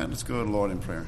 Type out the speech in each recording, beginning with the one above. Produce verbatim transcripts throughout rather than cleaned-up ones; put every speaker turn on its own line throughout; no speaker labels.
right, let's go to the Lord in prayer.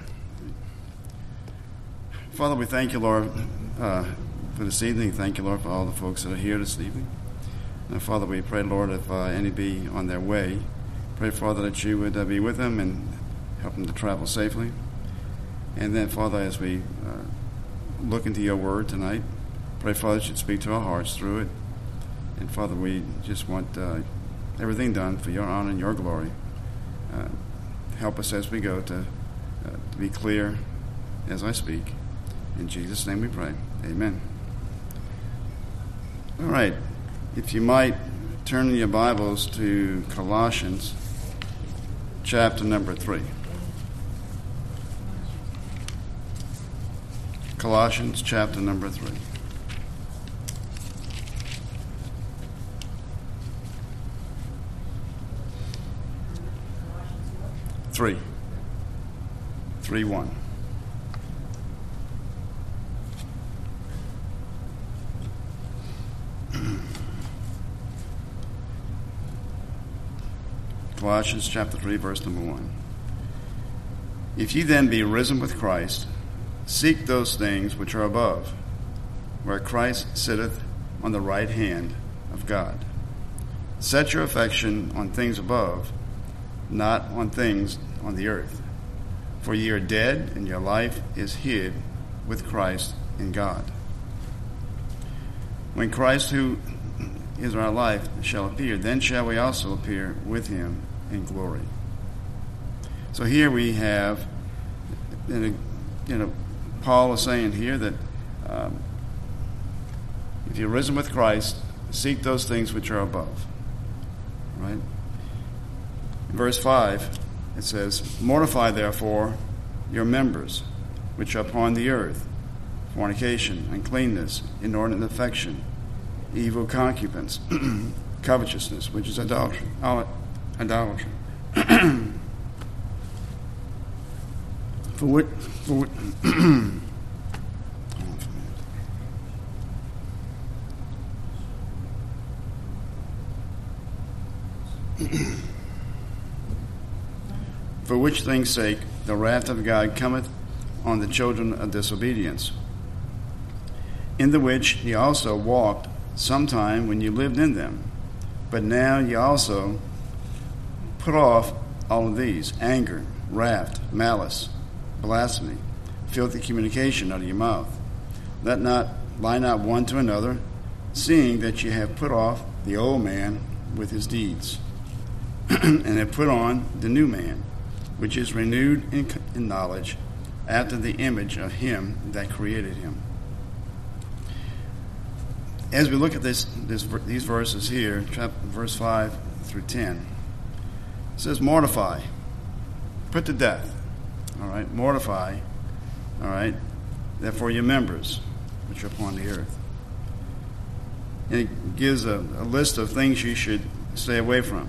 Father, we thank you, Lord, uh, for this evening. Thank you, Lord, for all the folks that are here this evening. And Father, we pray, Lord, if uh, any be on their way, pray, Father, that you would uh, be with them and help them to travel safely. And then, Father, as we uh, look into your word tonight, pray, Father, that you'd speak to our hearts through it. And, Father, we just want uh, everything done for your honor and your glory. Uh, help us as we go to, uh, to be clear as I speak. In Jesus' name we pray. Amen. All right. If you might turn your Bibles to Colossians chapter number three. Colossians chapter number three. Three. Three one. Colossians chapter three, verse number one. If ye then be risen with Christ, seek those things which are above, where Christ sitteth on the right hand of God. Set your affection on things above, not on things on the earth. For ye are dead, and your life is hid with Christ in God. When Christ, who is our life, shall appear, then shall we also appear with him in glory. So here we have, you know, Paul is saying here that um, if you're risen with Christ, seek those things which are above. Right? In verse five, it says, mortify therefore your members which are upon the earth, fornication, uncleanness, inordinate affection, evil concubines, covetousness, which is idolatry. Idolatry. for which, for which for which things' sake the wrath of God cometh on the children of disobedience, in the which ye also walked sometime when you lived in them. But now ye also put off all of these: anger, wrath, malice, blasphemy, filthy communication out of your mouth. Let not lie not one to another, seeing that ye have put off the old man with his deeds, and have put on the new man, which is renewed in, in knowledge, after the image of him that created him. As we look at this, this these verses here, chapter, verse five through ten, it says, mortify, put to death, all right, mortify, all right, therefore your members, which are upon the earth. And it gives a, a list of things you should stay away from.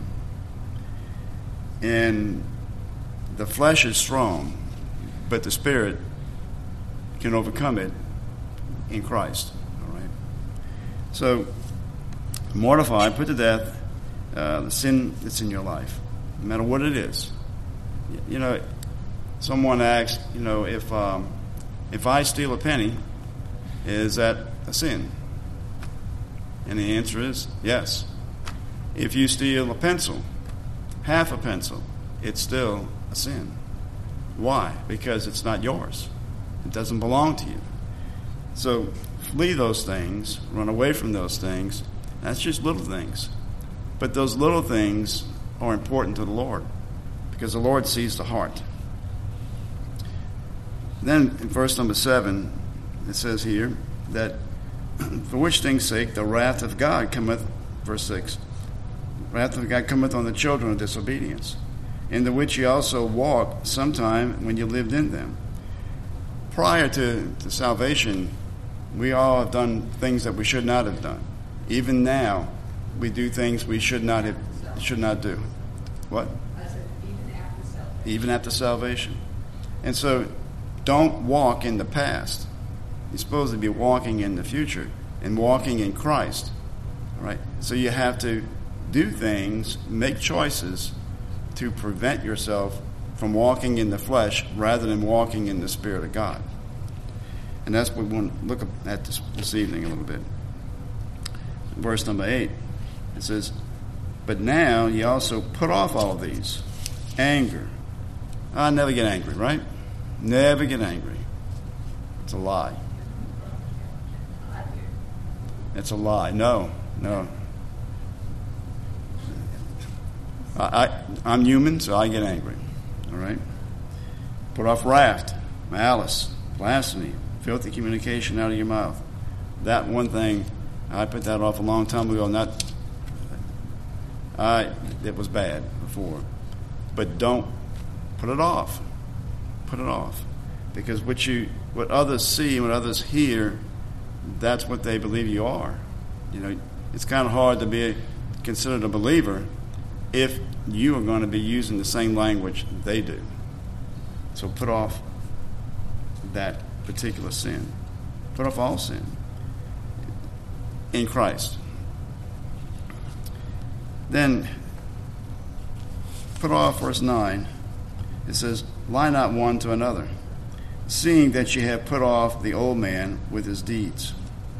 And the flesh is strong, but the spirit can overcome it in Christ, all right. So, mortify, put to death uh, the sin that's in your life, no matter what it is. You know, someone asked, you know, if um, if I steal a penny, is that a sin? And the answer is yes. If you steal a pencil, half a pencil, it's still a sin. Why? Because it's not yours. It doesn't belong to you. So flee those things, run away from those things. That's just little things. But those little things are important to the Lord, because the Lord sees the heart. Then in verse number seven, it says here that for which things' sake the wrath of God cometh, verse six, wrath of God cometh on the children of disobedience, in the which ye also walked sometime when you lived in them. Prior to, to salvation, we all have done things that we should not have done. Even now, we do things we should not have should not do. What?
I said even after salvation.
Even after salvation. And so, don't walk in the past. You're supposed to be walking in the future and walking in Christ. All right? So you have to do things, make choices to prevent yourself from walking in the flesh rather than walking in the Spirit of God. And that's what we want to look at this, this evening a little bit. Verse number eight, it says, "But now ye also put off all of these. Anger." I never get angry, right? Never get angry. It's a lie. It's a lie. No, no. I, I, I'm human, so I get angry. All right? Put off wrath, malice, blasphemy, filthy communication out of your mouth. That one thing, I put that off a long time ago. Not, I, it was bad before. But don't put it off. Put it off. Because what you, what others see and what others hear, that's what they believe you are. You know, it's kind of hard to be considered a believer if you are going to be using the same language they do. So put off that particular sin. Put off all sin in Christ. Then put off verse nine. It says, "Lie not one to another, seeing that ye have put off the old man with his deeds."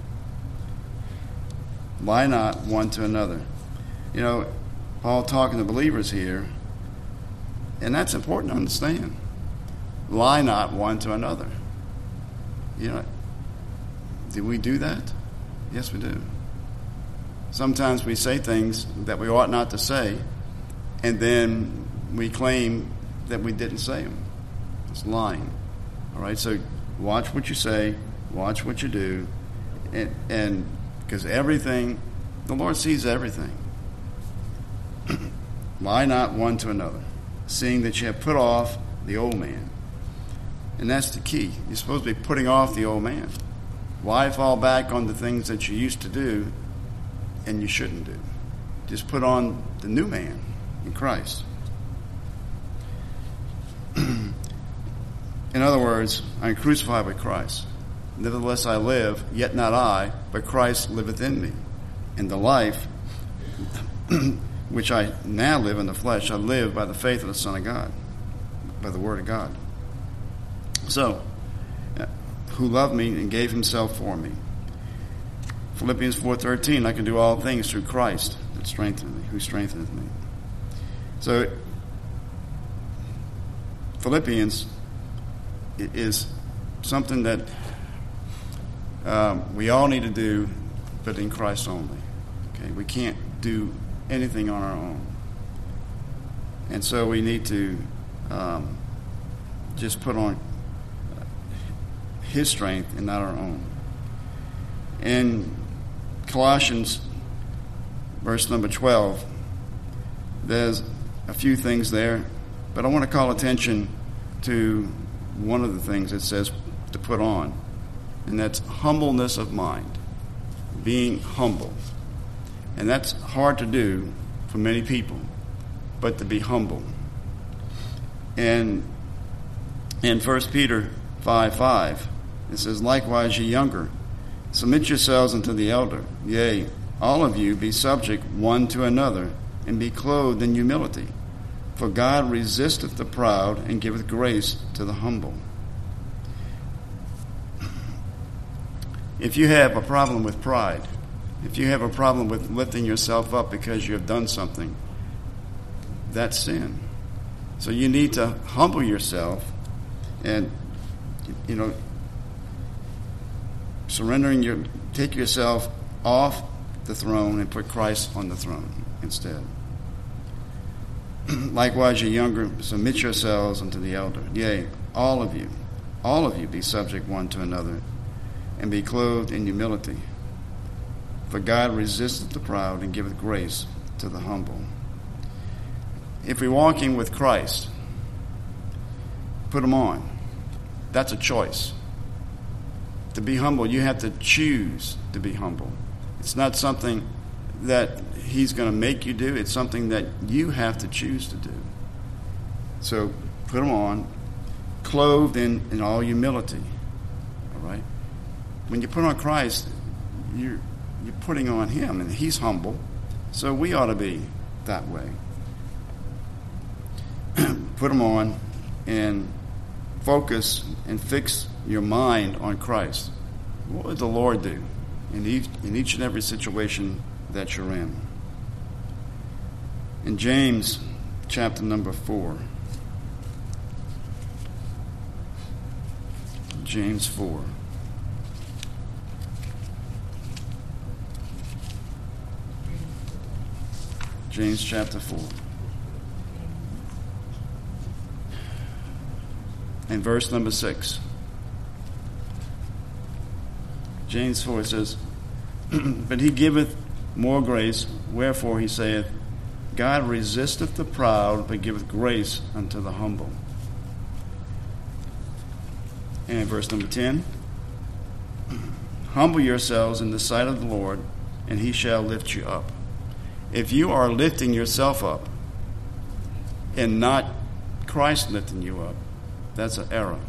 Lie not one to another. You know, Paul talking to believers here, and that's important to understand. Lie not one to another. You know, do we do that? Yes, we do. Sometimes we say things that we ought not to say, and then we claim that we didn't say them. It's lying. All right, so watch what you say, watch what you do, and and because everything, the Lord sees everything. Lie not one to another, seeing that you have put off the old man. And that's the key. You're supposed to be putting off the old man. Why fall back on the things that you used to do and you shouldn't do? Just put on the new man in Christ. In other words, I am crucified with Christ. Nevertheless I live, yet not I, but Christ liveth in me. And the life which I now live in the flesh, I live by the faith of the Son of God, by the Word of God. So, who loved me and gave himself for me. Philippians four thirteen, I can do all things through Christ that strengtheneth me, who strengtheneth me. So, Philippians is something that um, we all need to do, but in Christ only. Okay, we can't do anything on our own, and so we need to um, just put on His strength and not our own. In Colossians, verse number twelve, there's a few things there, but I want to call attention to one of the things it says to put on, and that's humbleness of mind, being humble. And that's hard to do for many people, but to be humble. And in First Peter five five, it says, "Likewise ye younger, submit yourselves unto the elder. Yea, all of you be subject one to another, and be clothed in humility. For God resisteth the proud, and giveth grace to the humble." If you have a problem with pride, if you have a problem with lifting yourself up because you have done something, that's sin. So you need to humble yourself and, you know, surrendering your, take yourself off the throne and put Christ on the throne instead. "Likewise, ye younger, submit yourselves unto the elder. Yea, all of you, all of you be subject one to another, and be clothed in humility. For God resisteth the proud, and giveth grace to the humble." If we're walking with Christ, put Him on. That's a choice. To be humble, you have to choose to be humble. It's not something that He's going to make you do. It's something that you have to choose to do. So put Him on, clothed in, in all humility. All right? When you put on Christ, you're, you're putting on Him, and He's humble. So we ought to be that way. Put Him on, and focus and fix your mind on Christ. What would the Lord do in each, in each and every situation that you're in? In James chapter number four, James four. James chapter four. And verse number six. James four says, But he giveth more grace, wherefore he saith, God resisteth the proud, but giveth grace unto the humble. And verse number ten, Humble yourselves in the sight of the Lord, and he shall lift you up. If you are lifting yourself up and not Christ lifting you up, that's an error.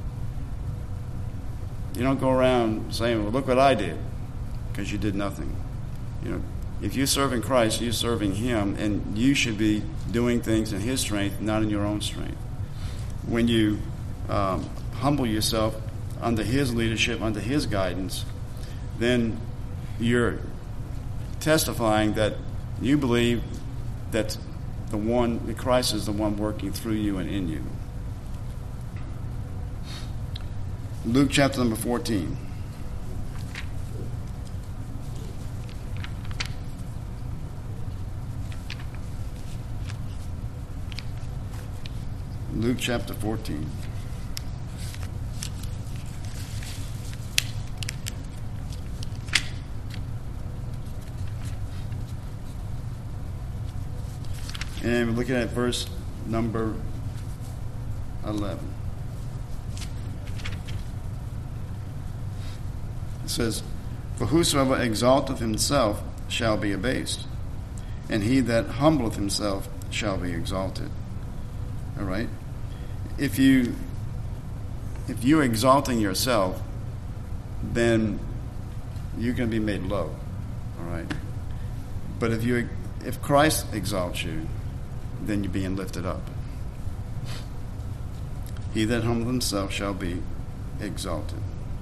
You don't go around saying, well, look what I did, because you did nothing. You know, if you're serving Christ, you're serving him, and you should be doing things in his strength, not in your own strength. When you um, humble yourself under his leadership, under his guidance, then you're testifying that you believe that the one, that Christ is the one working through you and in you. Luke chapter number fourteen. Luke chapter fourteen. And we're looking at verse number eleven. It says, For whosoever exalteth himself shall be abased, and he that humbleth himself shall be exalted. All right? If you if you're exalting yourself, then you're going to be made low. All right? But if you if Christ exalts you, then you're being lifted up. He that humbleth himself shall be exalted.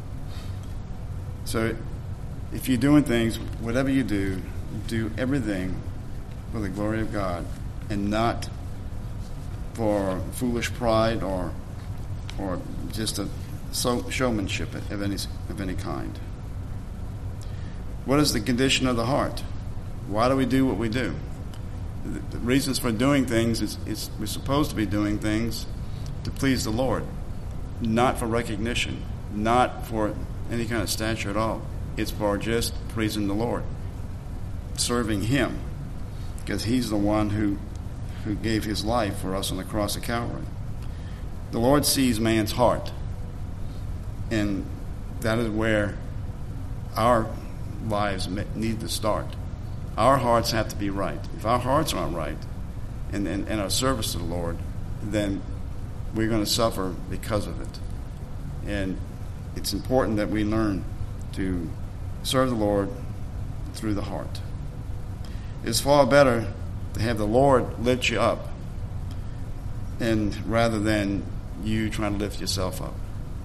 So if you're doing things, whatever you do, do everything for the glory of God and not for foolish pride or or just a so showmanship of any of any kind. What is the condition of the heart? Why do we do what we do? The, the reasons for doing things is, is we're supposed to be doing things to please the Lord, not for recognition, not for any kind of stature at all. It's for just praising the Lord, serving him, because he's the one who who gave his life for us on the cross of Calvary. The Lord sees man's heart, and that is where our lives need to start. Our hearts have to be right. If our hearts aren't right in, in, in our service to the Lord, then we're going to suffer because of it. And it's important that we learn to serve the Lord through the heart. It's far better to have the Lord lift you up, and rather than you trying to lift yourself up.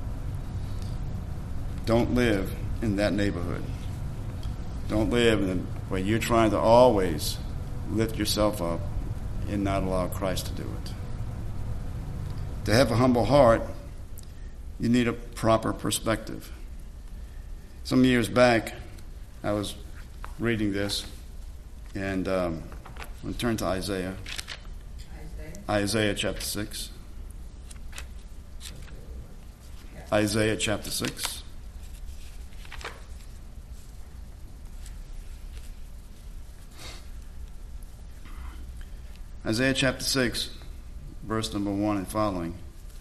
Don't live in that neighborhood. Don't live in where you're trying to always lift yourself up and not allow Christ to do it. To have a humble heart, you need a proper perspective. Some years back, I was reading this, and um, I'm going to turn to Isaiah. Isaiah. Isaiah chapter six. Isaiah chapter six. Isaiah chapter six, verse number one and following.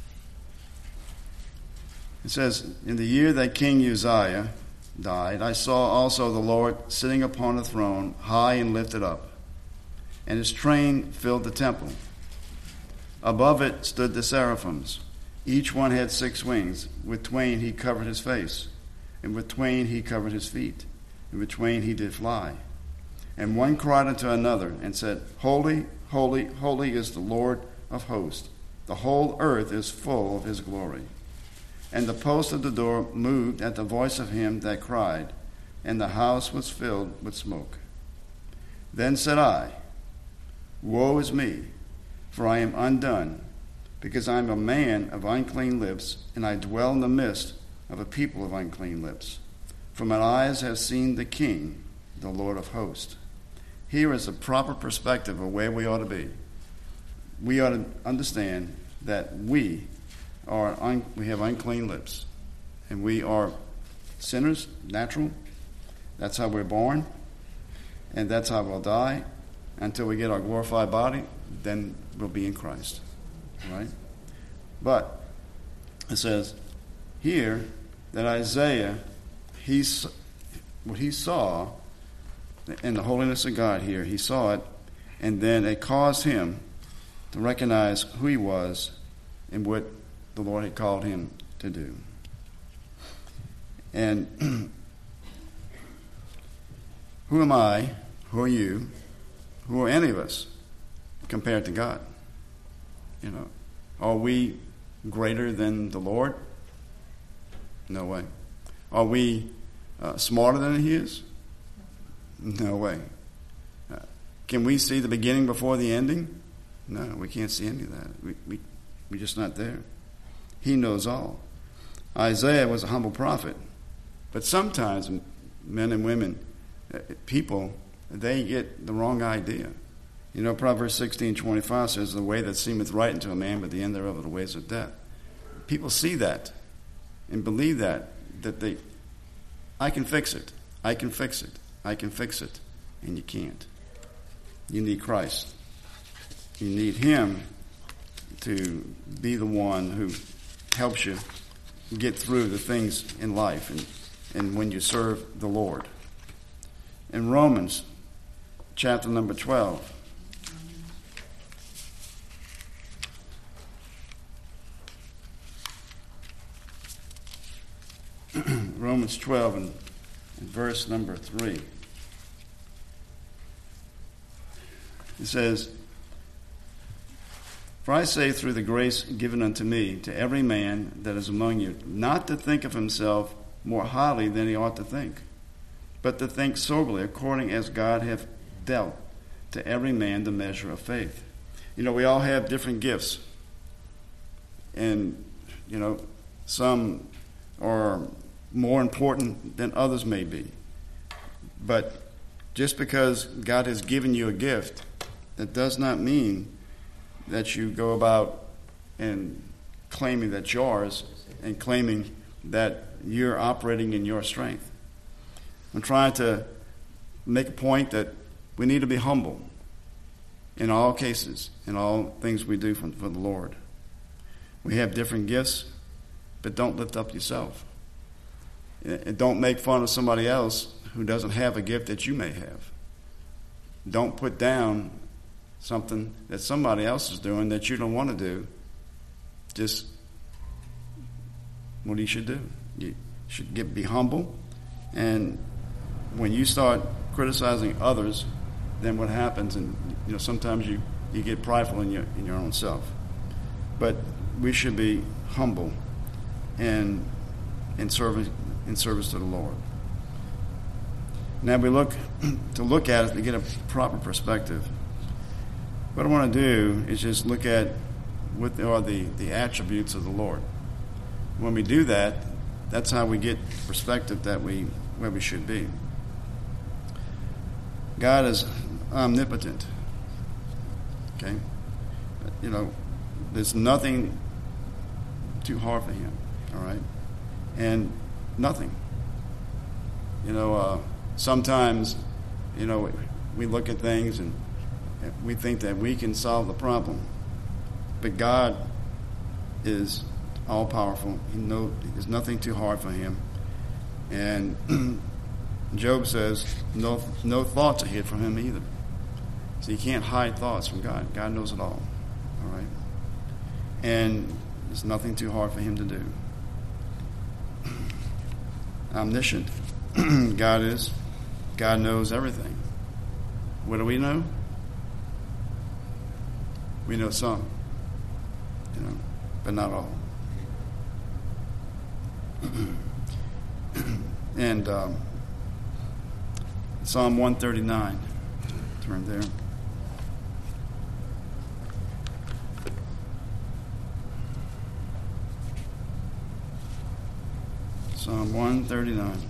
It says, In the year that King Uzziah died, I saw also the Lord sitting upon a throne, high and lifted up, and his train filled the temple. Above it stood the seraphims. Each one had six wings. With twain he covered his face, and with twain he covered his feet, and with twain he did fly. And one cried unto another, and said, Holy, holy, holy is the Lord of hosts. The whole earth is full of his glory. And the post of the door moved at the voice of him that cried, and the house was filled with smoke. Then said I, Woe is me, for I am undone, because I am a man of unclean lips, and I dwell in the midst of a people of unclean lips. For my eyes have seen the King, the Lord of hosts. Here is a proper perspective of where we ought to be. We ought to understand that we are un- we have unclean lips, and we are sinners, natural. That's how we're born, and that's how we'll die until we get our glorified body. Then we'll be in Christ, right? But it says here that Isaiah, he's what he saw in the holiness of God here, he saw it, and then it caused him to recognize who he was and what the Lord had called him to do. And who am I? Who are you? Who are any of us compared to God? You know, are we greater than the Lord? No way. Are we uh, smarter than he is? No way. Uh, can we see the beginning before the ending? No, we can't see any of that. We, we, we're just not there. He knows all. Isaiah was a humble prophet. But sometimes men and women, uh, people, they get the wrong idea. You know, Proverbs sixteen twenty-five says, The way that seemeth right unto a man, but the end thereof are the ways of death. People see that and believe that, that they, I can fix it. I can fix it. I can fix it. And you can't. You need Christ. You need him to be the one who helps you get through the things in life and, and when you serve the Lord. In Romans chapter number twelve, Romans twelve and, and verse number three. It says, For I say through the grace given unto me to every man that is among you, not to think of himself more highly than he ought to think, but to think soberly according as God hath dealt to every man the measure of faith. You know, we all have different gifts. And, you know, some are more important than others may be. But just because God has given you a gift, that does not mean that you go about and claiming that's yours and claiming that you're operating in your strength. I'm trying to make a point that we need to be humble in all cases, in all things we do for, for the Lord. We have different gifts, but don't lift up yourself. And don't make fun of somebody else who doesn't have a gift that you may have. Don't put down something that somebody else is doing that you don't want to do. Just what you should do. You should get be humble, and when you start criticizing others, then what happens? And you know, sometimes you, you get prideful in your in your own self. But we should be humble and in service in service to the Lord. Now we look to look at it to get a proper perspective. What I want to do is just look at what are the, the attributes of the Lord. When we do that, that's how we get perspective that we where we should be. God is omnipotent. Okay? You know, there's nothing too hard for him. All right? And nothing. You know, uh, sometimes, you know, we look at things and we think that we can solve the problem. But God is all-powerful. He knows there's nothing too hard for him. And Job says no no thoughts are hid from him either. So you can't hide thoughts from God. God knows it all. All right? And there's nothing too hard for him to do. Omniscient. God is. God knows everything. What do we know? We know some. you know, but not all. And um, Psalm one thirty-nine, turn there. Psalm one thirty-nine,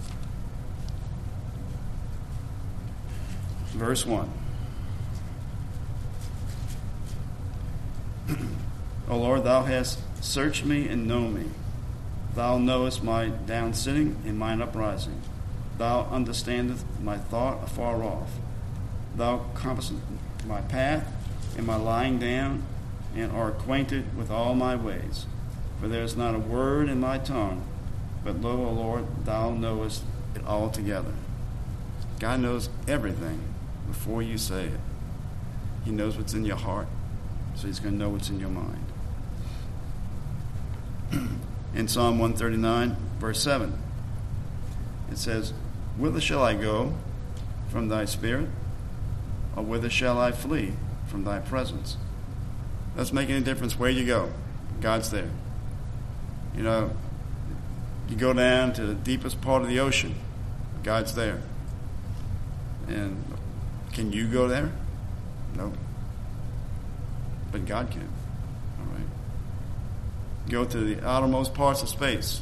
verse one. O Lord, thou hast searched me and known me. Thou knowest my down sitting and mine uprising. Thou understandest my thought afar off. Thou compassest my path and my lying down, and art acquainted with all my ways. For there is not a word in my tongue, but lo, O Lord, thou knowest it altogether. God knows everything before you say it. He knows what's in your heart, so he's going to know what's in your mind. In Psalm one thirty-nine, verse seven, it says, Whither shall I go from thy spirit? Or whither shall I flee from thy presence? Doesn't make any difference where you go. God's there. You know, you go down to the deepest part of the ocean, God's there. And can you go there? No. But God can. All right. Go to the outermost parts of space.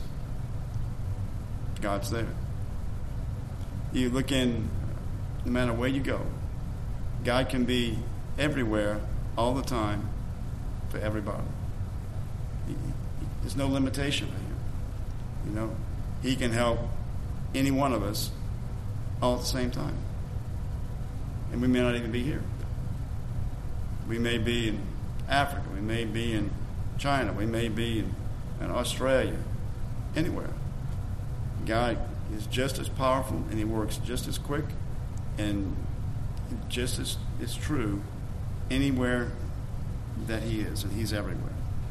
God's there. You look in, no matter where you go, God can be everywhere, all the time, for everybody. He, he, there's no limitation for him. You know, he can help any one of us all at the same time. And we may not even be here. We may be in Africa. We may be in China. We may be in, in Australia. Anywhere. God is just as powerful, and he works just as quick and just as is true anywhere that he is, and he's everywhere.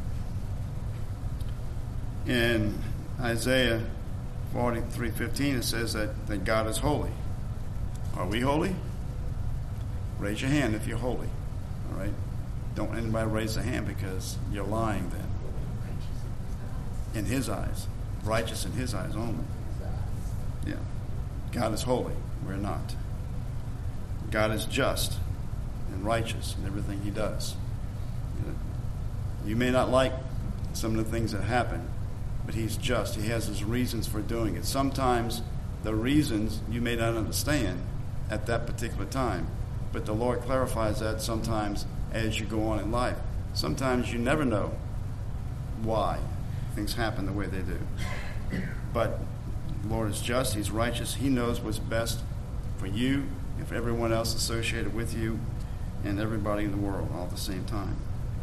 In Isaiah forty-three fifteen, it says that, that God is holy. Are we holy? Raise your hand if you're holy. All right? Don't anybody raise a hand because you're lying then. In his eyes. Righteous in his eyes only. Yeah. God is holy. We're not. God is just and righteous in everything he does. You may not like some of the things that happen, but he's just. He has his reasons for doing it. Sometimes the reasons you may not understand at that particular time, but the Lord clarifies that sometimes as you go on in life. Sometimes you never know why things happen the way they do. But the Lord is just. He's righteous. He knows what's best for you and for everyone else associated with you and everybody in the world all at the same time.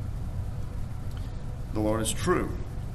The Lord is true.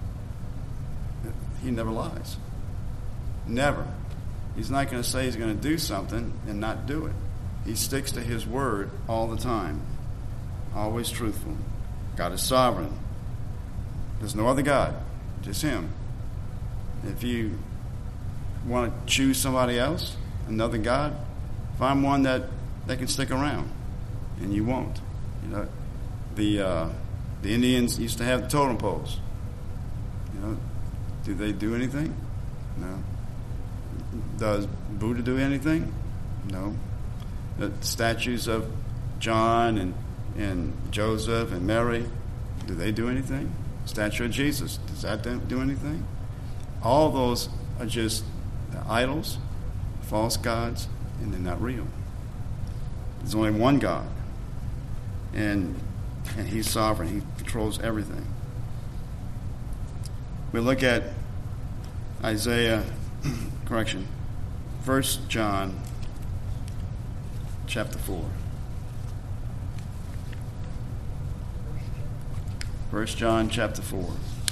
He never lies. Never. He's not going to say he's going to do something and not do it. He sticks to his word all the time. Always truthful. God is sovereign. There's no other God. Just him. If you want to choose somebody else, another God, find one that, that can stick around. And you won't. You know, the uh, the Indians used to have the totem poles. You know, do they do anything? No. Does Buddha do anything? No. The statues of John and, and Joseph and Mary, do they do anything? Statue of Jesus, does that do anything? All those are just idols, false gods, and they're not real. There's only one God, and and he's sovereign. He controls everything. We look at Isaiah, correction, First John chapter four. First John chapter four.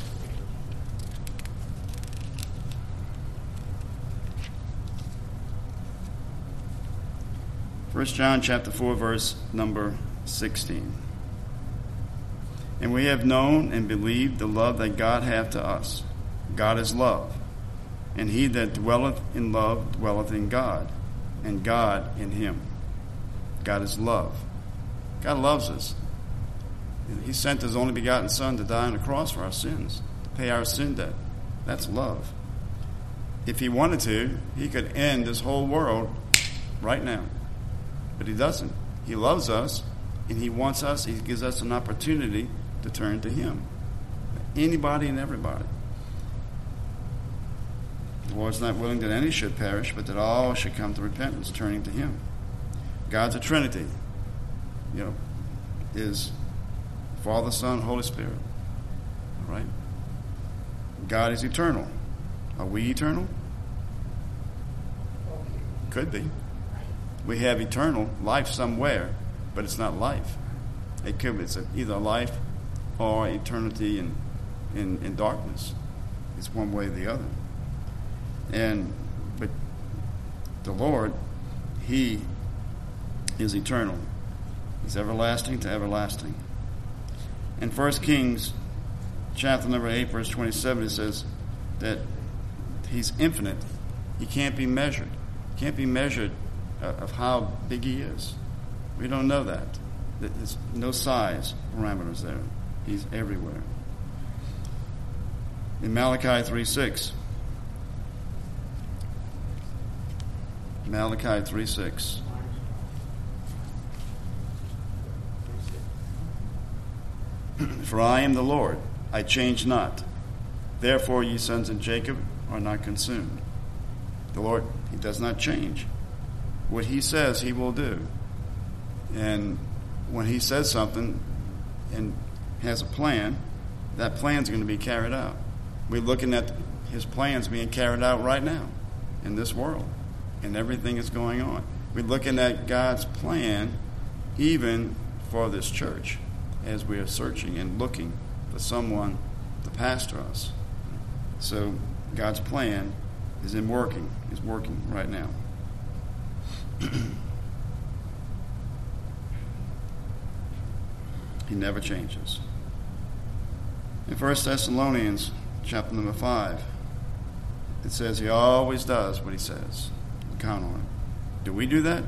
First John chapter four, verse number sixteen. And we have known and believed the love that God hath to us. God is love. And he that dwelleth in love dwelleth in God, and God in him. God is love. God loves us. He sent his only begotten Son to die on the cross for our sins, to pay our sin debt. That's love. If he wanted to, he could end this whole world right now. But he doesn't. He loves us, and he wants us, he gives us an opportunity to turn to him. Anybody and everybody. The Lord's not willing that any should perish, but that all should come to repentance, turning to him. God's a Trinity. You know, is Father, Son, Holy Spirit. All right? God is eternal. Are we eternal? Could be. We have eternal life somewhere, but it's not life. It could be it's either life or eternity in, in, in darkness. It's one way or the other. And but the Lord, he is eternal. He's everlasting to everlasting. In First Kings chapter number eight, verse twenty-seven, it says that he's infinite. He can't be measured. He can't be measured uh, of how big he is. We don't know that. There's no size parameters there. He's everywhere. In Malachi three six, Malachi three six. For I am the Lord, I change not. Therefore ye sons of Jacob are not consumed. The Lord, he does not change. What he says, he will do. And when he says something and has a plan, that plan's going to be carried out. We're looking at his plans being carried out right now in this world. And everything is going on. We're looking at God's plan even for this church as we are searching and looking for someone to pastor us. So God's plan is in working, is working right now. He never changes. In First Thessalonians chapter number five, it says he always does what he says. Count on it. Do we do that?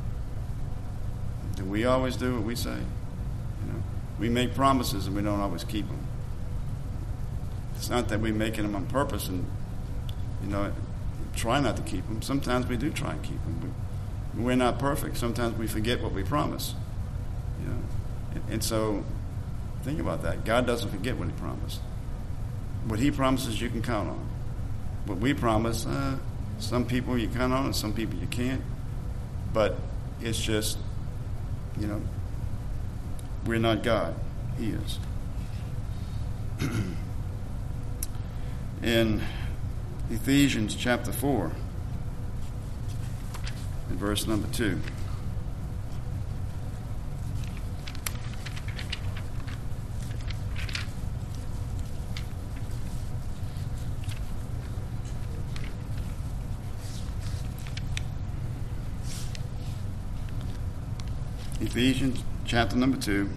Do we always do what we say? You know, we make promises and we don't always keep them. It's not that we're making them on purpose and, you know, try not to keep them. Sometimes we do try and keep them. We, we're not perfect. Sometimes we forget what we promise. You know, and, and so think about that. God doesn't forget what he promised. What he promises, you can count on. What we promise, uh, some people you count on and some people you can't. But it's just, you know, we're not God. He is. In Ephesians chapter four, in verse number two. Ephesians chapter number two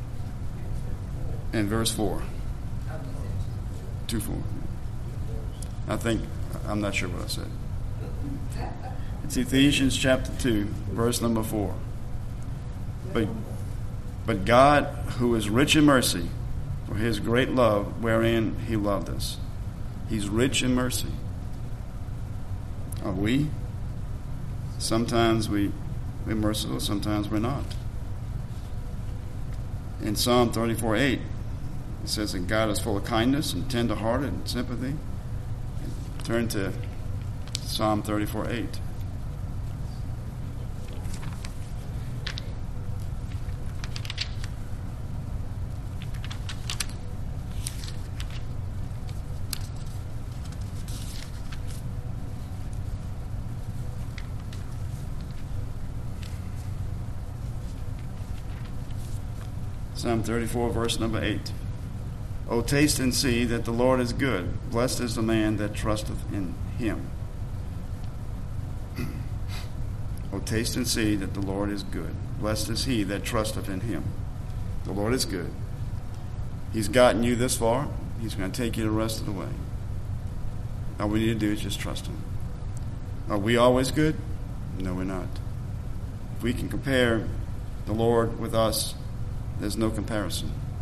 and verse four. Two four. I think, I'm not sure what I said. It's Ephesians chapter two, verse number four. But, but God, who is rich in mercy, for his great love wherein he loved us. He's rich in mercy. Are we? Sometimes we, we're merciful, sometimes we're not. In Psalm thirty-four eight, it says that God is full of kindness and tender-hearted and sympathy. Turn to Psalm thirty-four eight. Psalm thirty-four, verse number eight. O taste and see that the Lord is good. Blessed is the man that trusteth in him. O taste and see that the Lord is good. Blessed is he that trusteth in him. The Lord is good. He's gotten you this far. He's going to take you the rest of the way. All we need to do is just trust him. Are we always good? No, we're not. If we can compare the Lord with us, there's no comparison.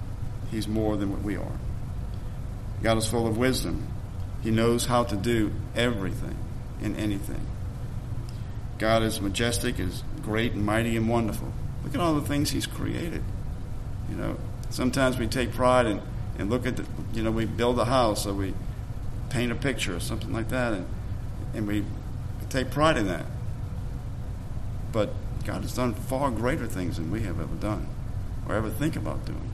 he's more than what we are. God is full of wisdom. He knows how to do everything and anything. God is majestic, is great and mighty and wonderful. Look at all the things he's created. You know, sometimes we take pride in and look at the, you know, we build a house or we paint a picture or something like that, and and we take pride in that. But God has done far greater things than we have ever done or ever think about doing.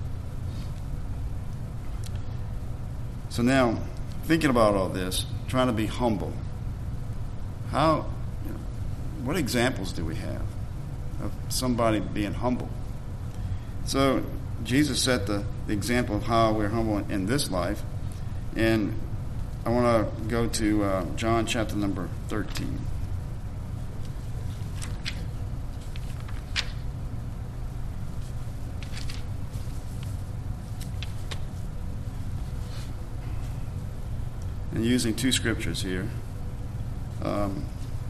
So now, thinking about all this, trying to be humble, how, you know, what examples do we have of somebody being humble? So Jesus set the, the example of how we're humble in, in this life, and I want to go to uh, John chapter number thirteen. And using two scriptures here. Um,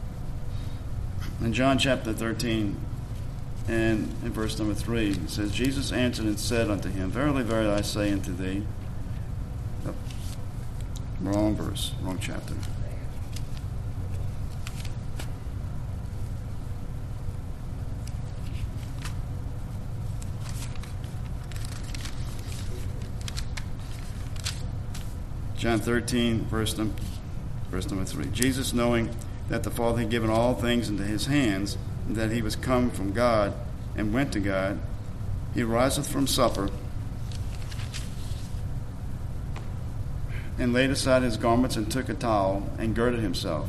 in John chapter thirteen, and in verse number three, it says, Jesus answered and said unto him, Verily, verily, I say unto thee, oh, wrong verse, wrong chapter. John thirteen, verse number, verse number three. Jesus, knowing that the Father had given all things into his hands, and that he was come from God and went to God, he riseth from supper and laid aside his garments and took a towel and girded himself.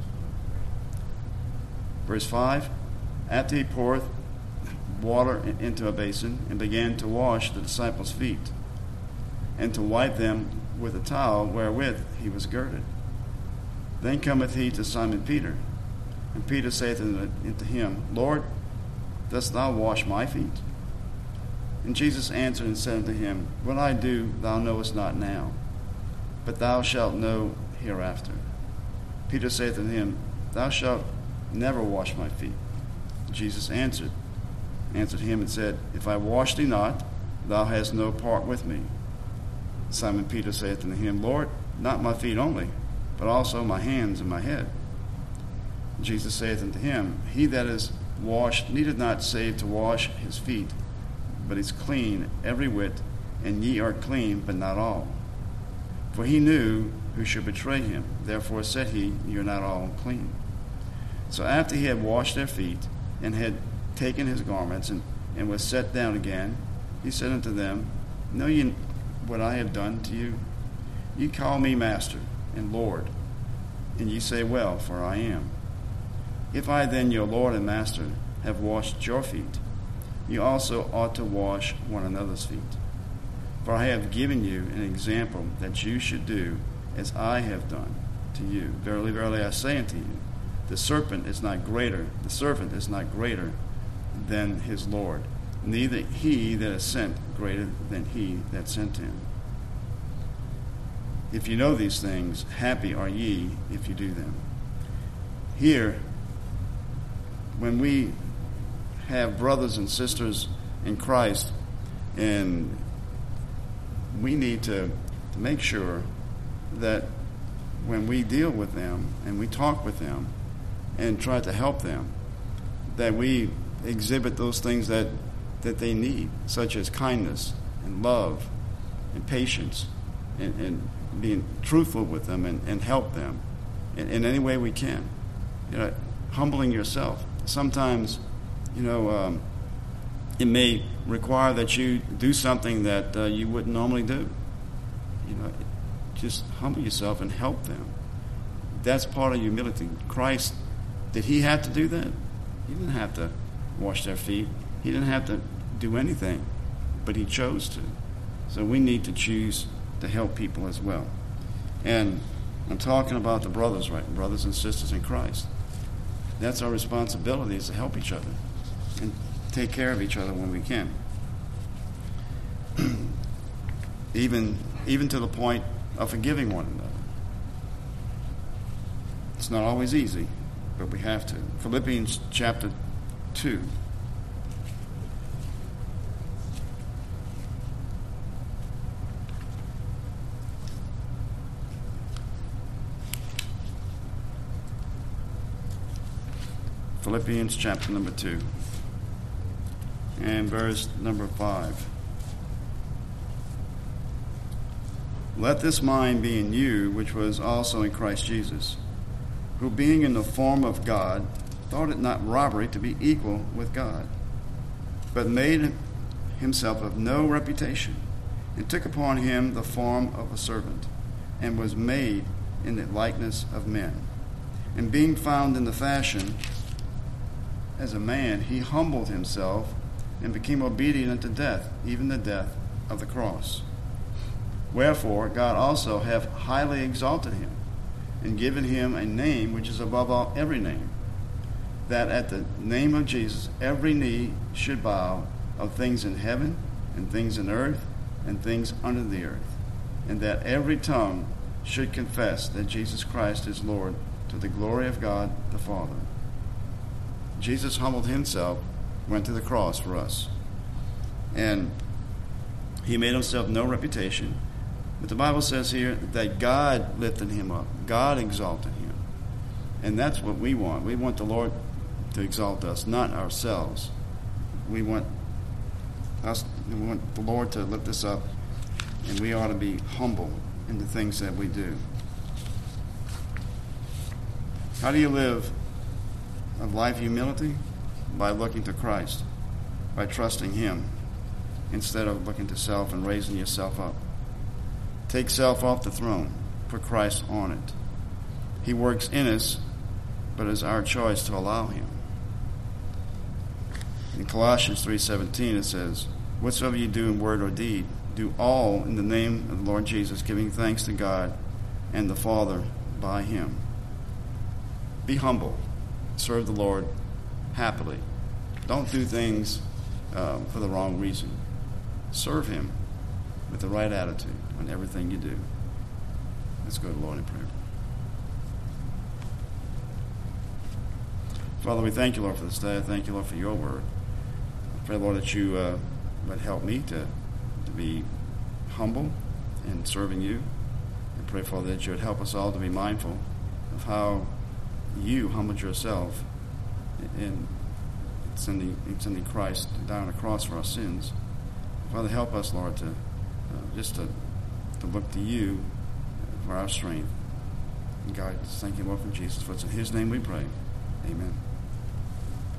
Verse five. After he poureth water into a basin and began to wash the disciples' feet and to wipe them with a towel wherewith he was girded. Then cometh he to Simon Peter, and Peter saith unto him, Lord, dost thou wash my feet? And Jesus answered and said unto him, What I do thou knowest not now, but thou shalt know hereafter. Peter saith unto him, Thou shalt never wash my feet. Jesus answered, answered him and said, If I wash thee not, thou hast no part with me. Simon Peter saith unto him, Lord, not my feet only, but also my hands and my head. Jesus saith unto him, He that is washed needeth not save to wash his feet, but is clean every whit, and ye are clean, but not all. For he knew who should betray him. Therefore said he, Ye are not all clean. So after he had washed their feet, and had taken his garments, and, and was set down again, he said unto them, Know ye what I have done to you? Ye call me Master and Lord, and ye say, Well, for I am. If I then, your Lord and Master, have washed your feet, you also ought to wash one another's feet. For I have given you an example that you should do as I have done to you. Verily, verily, I say unto you, the serpent is not greater, the servant is not greater than his Lord, neither he that is sent greater than he that sent him. If you know these things, happy are ye if you do them. Here, when we have brothers and sisters in Christ, and we need to make sure that when we deal with them and we talk with them and try to help them, that we exhibit those things that that they need, such as kindness and love and patience, and, and being truthful with them and, and help them in, in any way we can. You know, humbling yourself. Sometimes, you know, um, it may require that you do something that uh, you wouldn't normally do. You know, just humble yourself and help them. That's part of humility. Christ, did he have to do that? He didn't have to wash their feet. He didn't have to do anything, but he chose to. So we need to choose to help people as well. And I'm talking about the brothers, right? Brothers and sisters in Christ. That's our responsibility, is to help each other and take care of each other when we can. even, even to the point of forgiving one another. It's not always easy, but we have to. Philippians chapter two. Philippians chapter number two and verse number five. Let this mind be in you, which was also in Christ Jesus, who being in the form of God, thought it not robbery to be equal with God, but made himself of no reputation, and took upon him the form of a servant, and was made in the likeness of men. And being found in the fashion as a man, he humbled himself and became obedient unto death, even the death of the cross. Wherefore God also hath highly exalted him, and given him a name which is above all every name, that at the name of Jesus every knee should bow, of things in heaven, and things in earth, and things under the earth, and that every tongue should confess that Jesus Christ is Lord, to the glory of God the Father. Jesus humbled himself, went to the cross for us, and he made himself no reputation. But the Bible says here that God lifted him up. God exalted him. And that's what we want. We want the Lord to exalt us, not ourselves. We want us, we want the Lord to lift us up, and we ought to be humble in the things that we do. How do you live a life of humility? By looking to Christ, by trusting him, instead of looking to self and raising yourself up. Take self off the throne, put Christ on it. He works in us, but it's our choice to allow him. In Colossians three seventeen it says, whatsoever you do in word or deed, do all in the name of the Lord Jesus, giving thanks to God and the Father by him. Be humble. Serve the Lord happily. Don't do things um, for the wrong reason. Serve him with the right attitude on everything you do. Let's go to the Lord in prayer. Father, we thank you, Lord, for this day. I thank you, Lord, for your word. I pray, Lord, that you uh, would help me to, to be humble in serving you. I pray, Father, that you would help us all to be mindful of how you humbled yourself in sending, in sending Christ down on the cross for our sins. Father, help us, Lord, to uh, just to, to look to you for our strength and guidance. Thank you, Lord, for Jesus. For it's in his name we pray. Amen.